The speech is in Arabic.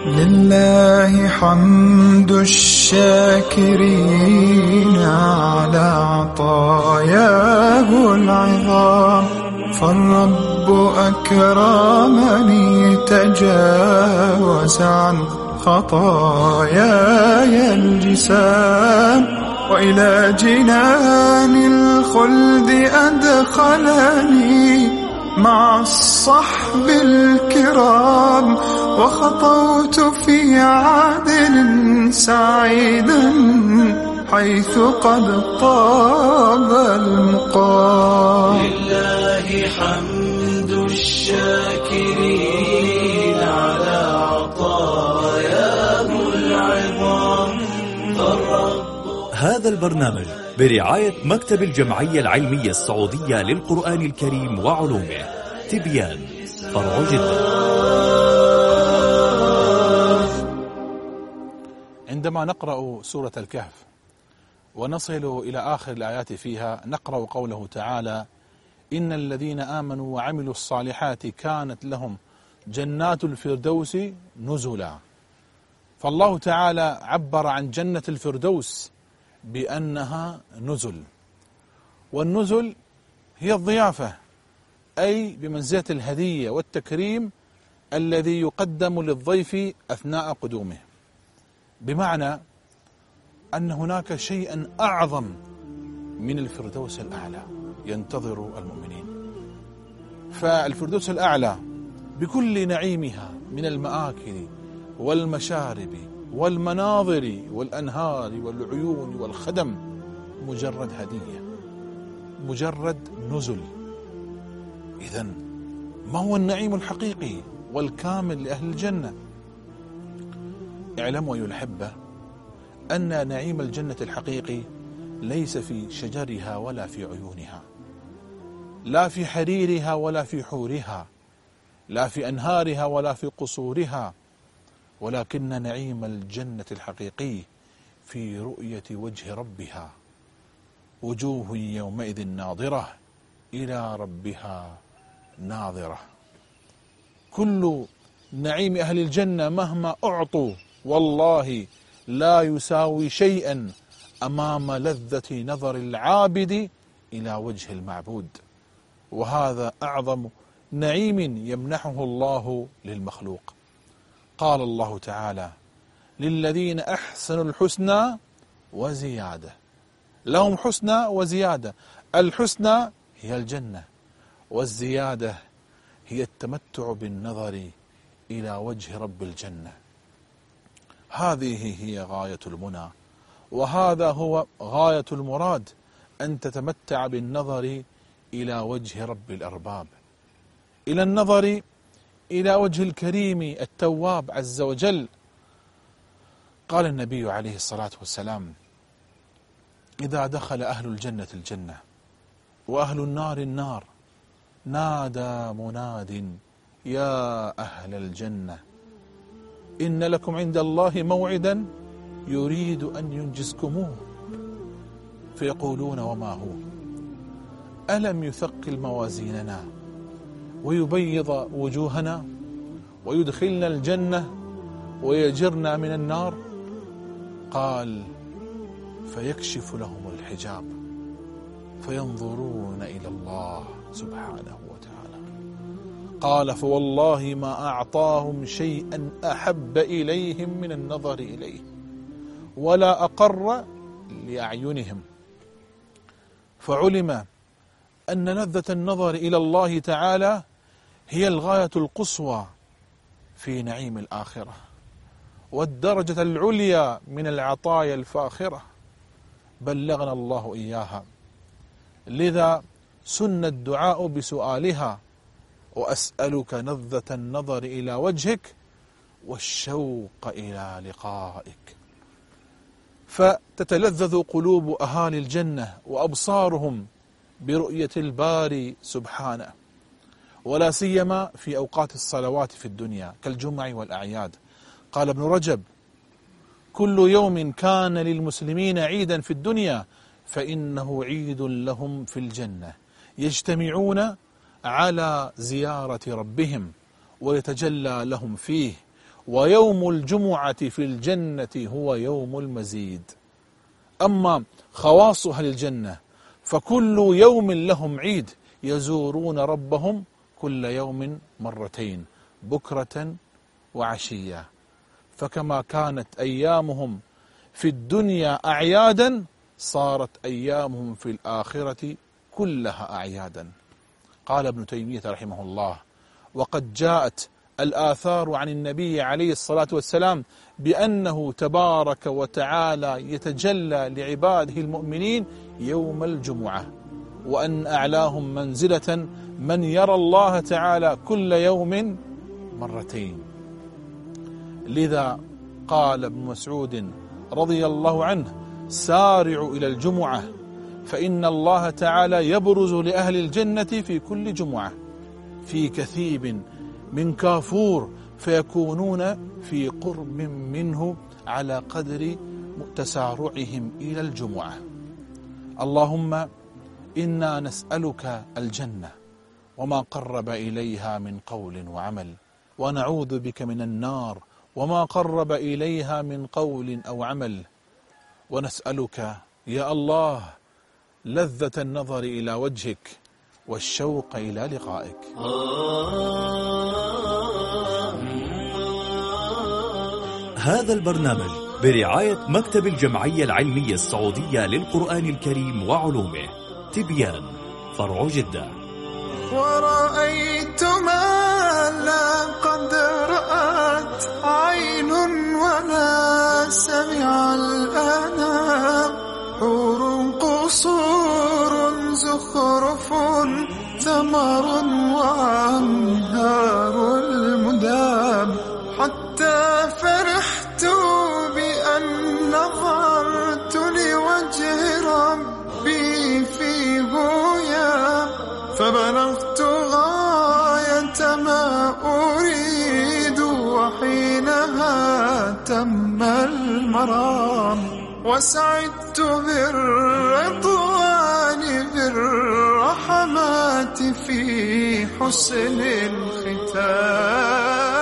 لله حمد الشاكرين على عطاياه العظام، فالرب أكرمني تجاوز عن خطاياي الجسام، وإلى جنان الخلد أدخلني مع الصحب الكرام، وخطوت في عدن سعيدا حيث قد طاب المقام. لله حمد الشاكرين على عطاياه العظام. هذا البرنامج برعاية مكتب الجمعية العلمية السعودية للقرآن الكريم وعلومه، تبيان، فرع جدة. عندما نقرأ سورة الكهف ونصل إلى آخر الآيات فيها، نقرأ قوله تعالى: إن الذين آمنوا وعملوا الصالحات كانت لهم جنات الفردوس نزلا. فالله تعالى عبر عن جنة الفردوس بأنها نزل، والنزل هي الضيافة، أي بمنزلة الهدية والتكريم الذي يقدم للضيف أثناء قدومه، بمعنى أن هناك شيئا أعظم من الفردوس الأعلى ينتظر المؤمنين. فالفردوس الأعلى بكل نعيمها من المآكل والمشارب والمناظر والأنهار والعيون والخدم مجرد هدية، مجرد نزل. إذن ما هو النعيم الحقيقي والكامل لأهل الجنة؟ اعلموا أيها الأحبة أن نعيم الجنة الحقيقي ليس في شجرها ولا في عيونها، لا في حريرها ولا في حورها، لا في أنهارها ولا في قصورها، ولكن نعيم الجنة الحقيقي في رؤية وجه ربها. وجوه يومئذ ناظرة إلى ربها ناظرة. كل نعيم أهل الجنة مهما أعطوا والله لا يساوي شيئا أمام لذة نظر العابد إلى وجه المعبود، وهذا أعظم نعيم يمنحه الله للمخلوق. قال الله تعالى: للذين أحسنوا الحسنى وزيادة. لهم حسنى وزيادة. الحسنى هي الجنة، والزيادة هي التمتع بالنظر إلى وجه رب الجنة. هذه هي غاية المنى، وهذا هو غاية المراد، أن تتمتع بالنظر إلى وجه رب الأرباب، إلى النظر إلى وجه الكريم التواب عز وجل. قال النبي عليه الصلاة والسلام: إذا دخل أهل الجنة الجنة وأهل النار النار، نادى مناد: يا أهل الجنة إن لكم عند الله موعدا يريد أن ينجزكموه. فيقولون: وما هو؟ ألم يثقل موازيننا ويبيض وجوهنا ويدخلنا الجنة ويجرنا من النار؟ قال: فيكشف لهم الحجاب فينظرون إلى الله سبحانه وتعالى. قال: فوالله ما أعطاهم شيئا أحب إليهم من النظر إليه ولا أقر لأعينهم. فعلم أن لذة النظر إلى الله تعالى هي الغاية القصوى في نعيم الآخرة، والدرجة العليا من العطايا الفاخرة، بلغنا الله إياها. لذا سن الدعاء بسؤالها: وأسألك لذة النظر إلى وجهك والشوق إلى لقائك. فتتلذذ قلوب أهالي الجنة وأبصارهم برؤية الباري سبحانه، ولا سيما في أوقات الصلوات في الدنيا كالجمع والأعياد. قال ابن رجب: كل يوم كان للمسلمين عيدا في الدنيا فإنه عيد لهم في الجنة، يجتمعون على زيارة ربهم ويتجلى لهم فيه ويوم الجمعة في الجنة هو يوم المزيد. أما خواص أهل الجنة فكل يوم لهم عيد، يزورون ربهم كل يوم مرتين بكرة وعشية. فكما كانت أيامهم في الدنيا أعيادا صارت أيامهم في الآخرة كلها أعيادا. قال ابن تيمية رحمه الله: وقد جاءت الآثار عن النبي عليه الصلاة والسلام بأنه تبارك وتعالى يتجلى لعباده المؤمنين يوم الجمعة، وأن أعلاهم منزلة من يرى الله تعالى كل يوم مرتين. لذا قال ابن مسعود رضي الله عنه: سارعوا إلى الجمعة فإن الله تعالى يبرز لأهل الجنة في كل جمعة في كثيب من كافور، فيكونون في قرب منه على قدر تسارعهم إلى الجمعة. اللهم إنا نسألك الجنة وما قرب إليها من قول وعمل، ونعوذ بك من النار وما قرب إليها من قول أو عمل، ونسألك يا الله لذة النظر إلى وجهك والشوق إلى لقائك. هذا البرنامج برعاية مكتب الجمعية العلمية السعودية للقرآن الكريم وعلومه، تبيان، فرع جدة. ورأيت ما لا قد رأت عين ولا سمع الآن، حور قصور زخرف ثمر وأنهار المدام، حتى فرحت بأن نظرت لوجه ربي في بويا، فبلغت غاية ما أريد وحينها تم المرام، وسعدت بالرضوان بالرحمات في حسن الختام.